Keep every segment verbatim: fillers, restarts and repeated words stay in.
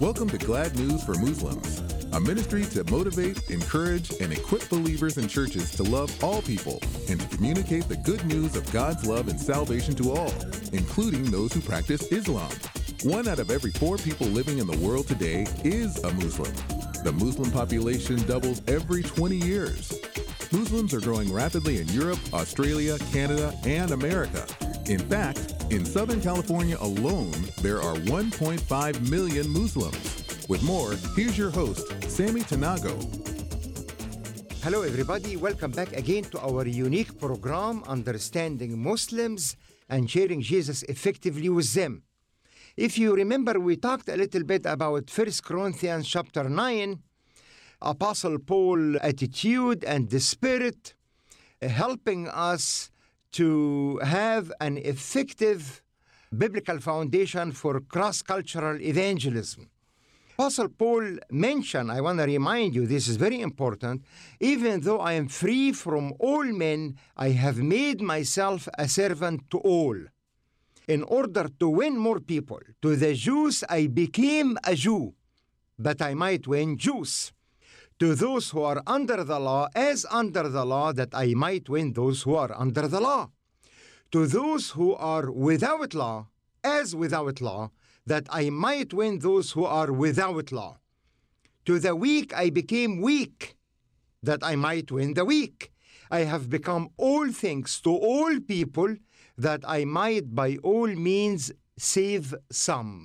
Welcome to Glad News for Muslims, a ministry to motivate, encourage, and equip believers in churches to love all people and to communicate the good news of God's love and salvation to all, including those who practice Islam. One out of every four people living in the world today is a Muslim. The Muslim population doubles every twenty years. Muslims are growing rapidly in Europe, Australia, Canada, and America. In fact, in Southern California alone, there are one point five million Muslims. With more, here's your host, Sammy Tanago. Hello everybody, welcome back again to our unique program, Understanding Muslims and Sharing Jesus Effectively with Them. If you remember, we talked a little bit about First Corinthians chapter nine, Apostle Paul's attitude and the Spirit uh, helping us to have an effective biblical foundation for cross-cultural evangelism. Apostle Paul mentioned, I want to remind you, this is very important, even though I am free from all men, I have made myself a servant to all. In order to win more people, to the Jews I became a Jew, that I might win Jews. To those who are under the law, as under the law, that I might win those who are under the law. To those who are without law, as without law, that I might win those who are without law. To the weak I became weak, that I might win the weak. I have become all things to all people, that I might by all means save some.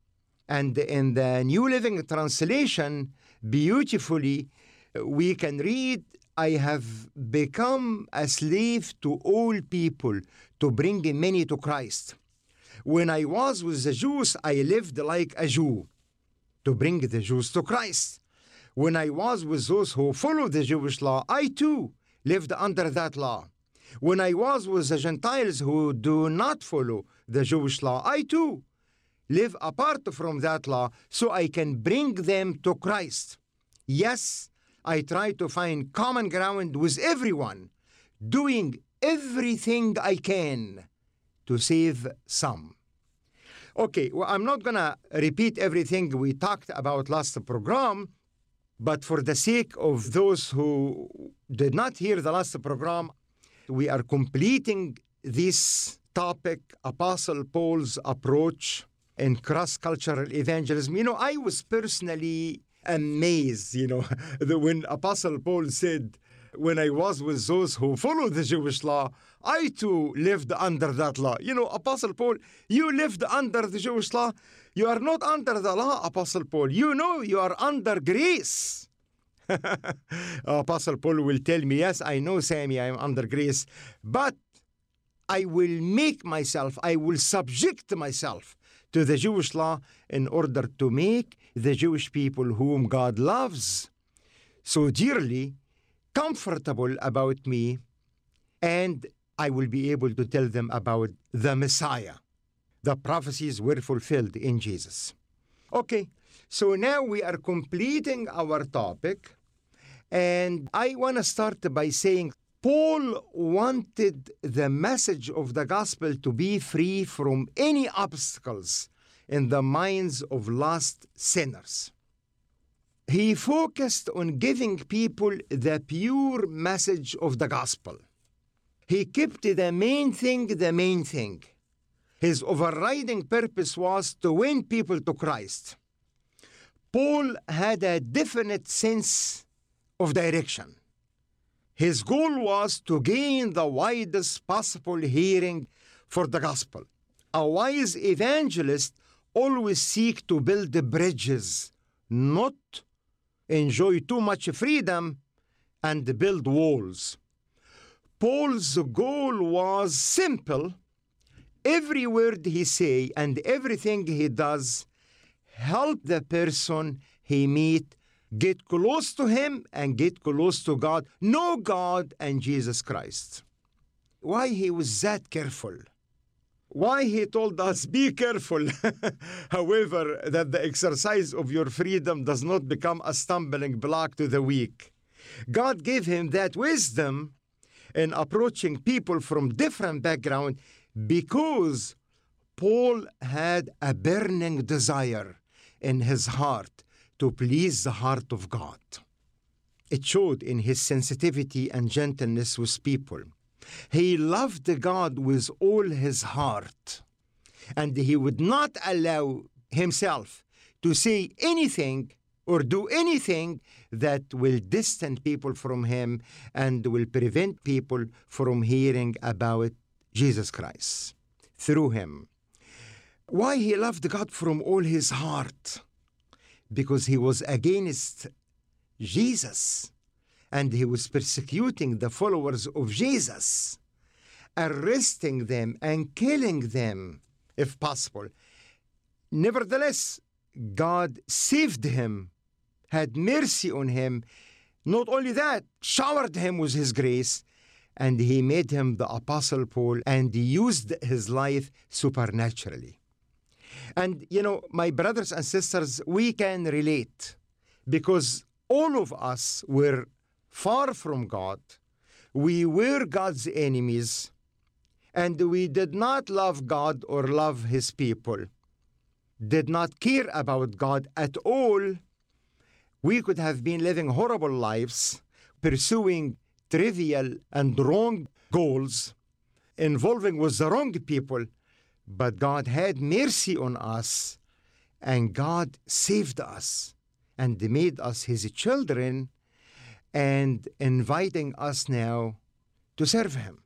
And in the New Living Translation, beautifully, we can read, I have become a slave to all people to bring many to Christ. When I was with the Jews, I lived like a Jew to bring the Jews to Christ. When I was with those who follow the Jewish law, I too lived under that law. When I was with the Gentiles who do not follow the Jewish law, I too live apart from that law so I can bring them to Christ. Yes, I try to find common ground with everyone, doing everything I can to save some. Okay, well, I'm not going to repeat everything we talked about last program, but for the sake of those who did not hear the last program, we are completing this topic, Apostle Paul's approach in cross-cultural evangelism. You know, I was personally amazed, you know, when Apostle Paul said, when I was with those who follow the Jewish law, I too lived under that law. You know, Apostle Paul, you lived under the Jewish law. You are not under the law, Apostle Paul. You know you are under grace. Apostle Paul will tell me, yes, I know, Sammy, I am under grace, but I will make myself, I will subject myself to the Jewish law in order to make the Jewish people whom God loves so dearly comfortable about me, and I will be able to tell them about the Messiah. The prophecies were fulfilled in Jesus. Okay, so now we are completing our topic, and I want to start by saying Paul wanted the message of the gospel to be free from any obstacles in the minds of lost sinners. He focused on giving people the pure message of the gospel. He kept the main thing the main thing. His overriding purpose was to win people to Christ. Paul had a definite sense of direction. His goal was to gain the widest possible hearing for the gospel. A wise evangelist always seeks to build bridges, not enjoy too much freedom and build walls. Paul's goal was simple. Every word he say and everything he does help the person he meet get close to him and get close to God, know God and Jesus Christ. Why he was that careful? Why he told us, be careful, however, that the exercise of your freedom does not become a stumbling block to the weak. God gave him that wisdom in approaching people from different backgrounds because Paul had a burning desire in his heart to please the heart of God. It showed in his sensitivity and gentleness with people. He loved God with all his heart, and he would not allow himself to say anything or do anything that will distance people from him and will prevent people from hearing about Jesus Christ through him. Why he loved God from all his heart? Because he was against Jesus, and he was persecuting the followers of Jesus, arresting them and killing them if possible. Nevertheless, God saved him, had mercy on him. Not only that, showered him with his grace, and he made him the Apostle Paul, and he used his life supernaturally. And, you know, my brothers and sisters, we can relate because all of us were far from God. We were God's enemies, and we did not love God or love his people, did not care about God at all. We could have been living horrible lives, pursuing trivial and wrong goals, involving with the wrong people, but God had mercy on us, and God saved us and made us his children and inviting us now to serve him.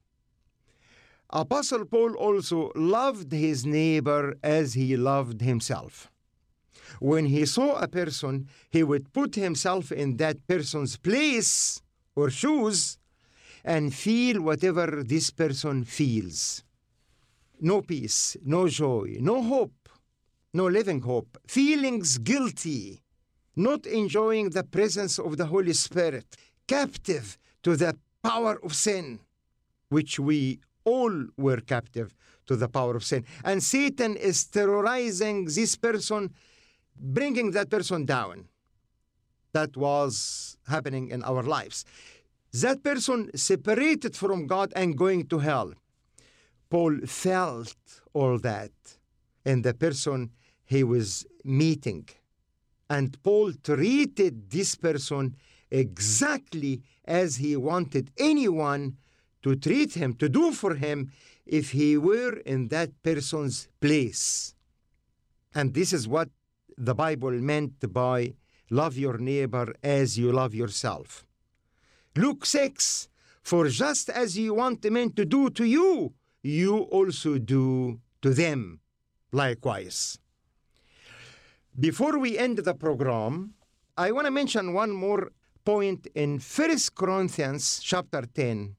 Apostle Paul also loved his neighbor as he loved himself. When he saw a person, he would put himself in that person's place or shoes and feel whatever this person feels. No peace, no joy, no hope, no living hope, feelings guilty, not enjoying the presence of the Holy Spirit, captive to the power of sin, which we all were captive to the power of sin. And Satan is terrorizing this person, bringing that person down. That was happening in our lives. That person separated from God and going to hell. Paul felt all that in the person he was meeting. And Paul treated this person exactly as he wanted anyone to treat him, to do for him, if he were in that person's place. And this is what the Bible meant by love your neighbor as you love yourself. Luke six, for just as you want men to do to you, you also do to them likewise. Before we end the program, I want to mention one more point in First Corinthians chapter ten.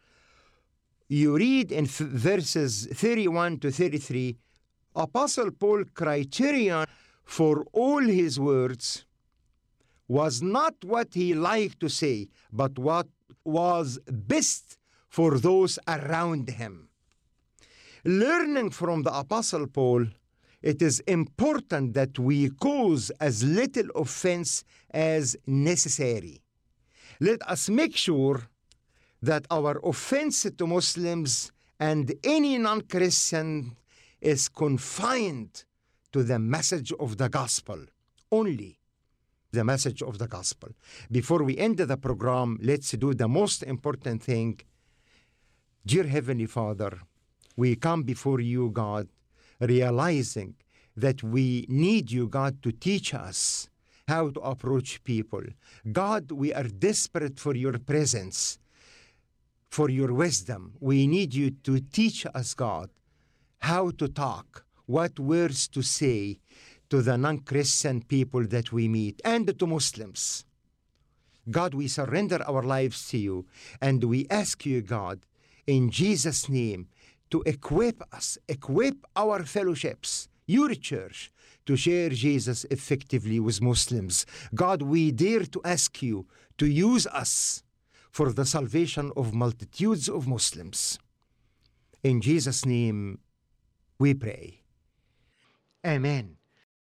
You read in f- verses thirty-one to thirty-three, Apostle Paul's criterion for all his words was not what he liked to say, but what was best for those around him. Learning from the Apostle Paul, it is important that we cause as little offense as necessary. Let us make sure that our offense to Muslims and any non-Christian is confined to the message of the gospel, only the message of the gospel. Before we end the program, let's do the most important thing. Dear Heavenly Father, we come before you, God, realizing that we need you, God, to teach us how to approach people. God, we are desperate for your presence, for your wisdom. We need you to teach us, God, how to talk, what words to say to the non-Christian people that we meet and to Muslims. God, we surrender our lives to you, and we ask you, God, in Jesus' name, to equip us, equip our fellowships, your church, to share Jesus effectively with Muslims. God, we dare to ask you to use us for the salvation of multitudes of Muslims. In Jesus' name, we pray. Amen.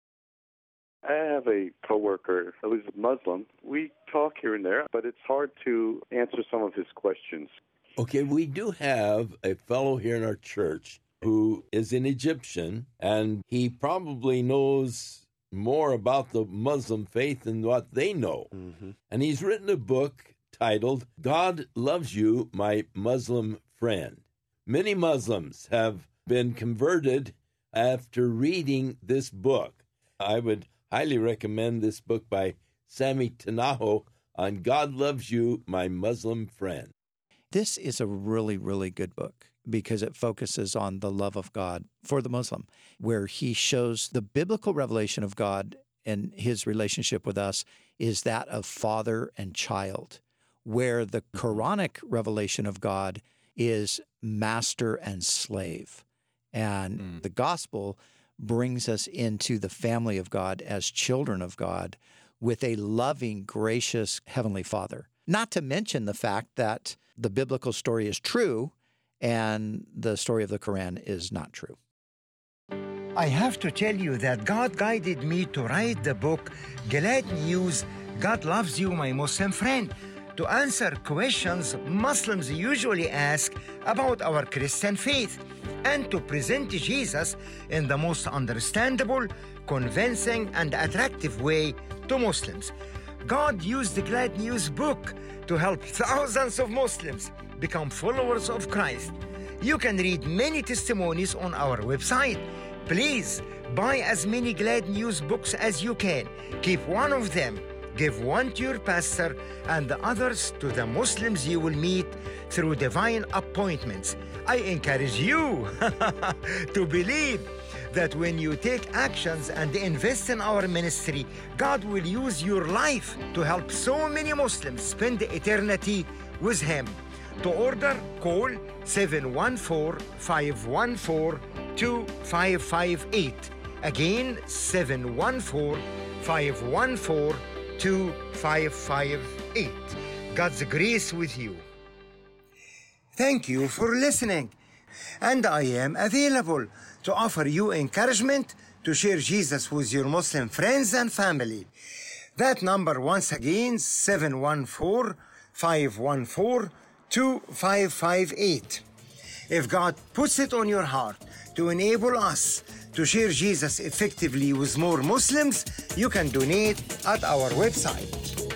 I have a coworker who's Muslim. We talk here and there, but it's hard to answer some of his questions. Okay, we do have a fellow here in our church who is an Egyptian, and he probably knows more about the Muslim faith than what they know. Mm-hmm. And he's written a book titled, God Loves You, My Muslim Friend. Many Muslims have been converted after reading this book. I would highly recommend this book by Sammy Tanaho on God Loves You, My Muslim Friend. This is a really, really good book because it focuses on the love of God for the Muslim, where he shows the biblical revelation of God and his relationship with us is that of father and child, where the Quranic revelation of God is master and slave. And mm. the gospel brings us into the family of God as children of God with a loving, gracious Heavenly Father. Not to mention the fact that the biblical story is true and the story of the Quran is not true. I have to tell you that God guided me to write the book, Glad News, God Loves You, My Muslim Friend, to answer questions Muslims usually ask about our Christian faith and to present Jesus in the most understandable, convincing, and attractive way to Muslims. God used the Glad News book to help thousands of Muslims become followers of Christ. You can read many testimonies on our website. Please buy as many Glad News books as you can. Keep one of them. Give one to your pastor and the others to the Muslims you will meet through divine appointments. I encourage you to believe that when you take actions and invest in our ministry, God will use your life to help so many Muslims spend eternity with Him. To order, call seven one four, five one four, two five five eight. Again, seven one four, five one four, two five five eight. God's grace with you. Thank you for listening. And I am available to offer you encouragement to share Jesus with your Muslim friends and family. That number once again, seven one four, five one four, two five five eight. If God puts it on your heart to enable us to share Jesus effectively with more Muslims, you can donate at our website.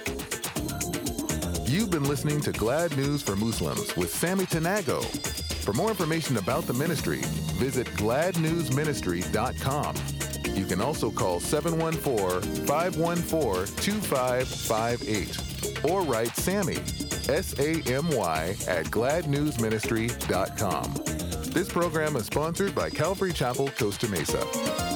You've been listening to Glad News for Muslims with Sammy Tanago. For more information about the ministry, visit glad news ministry dot com. You can also call seven one four, five one four, two five five eight or write Sammy, S A M Y, at glad news ministry dot com. This program is sponsored by Calvary Chapel, Costa Mesa.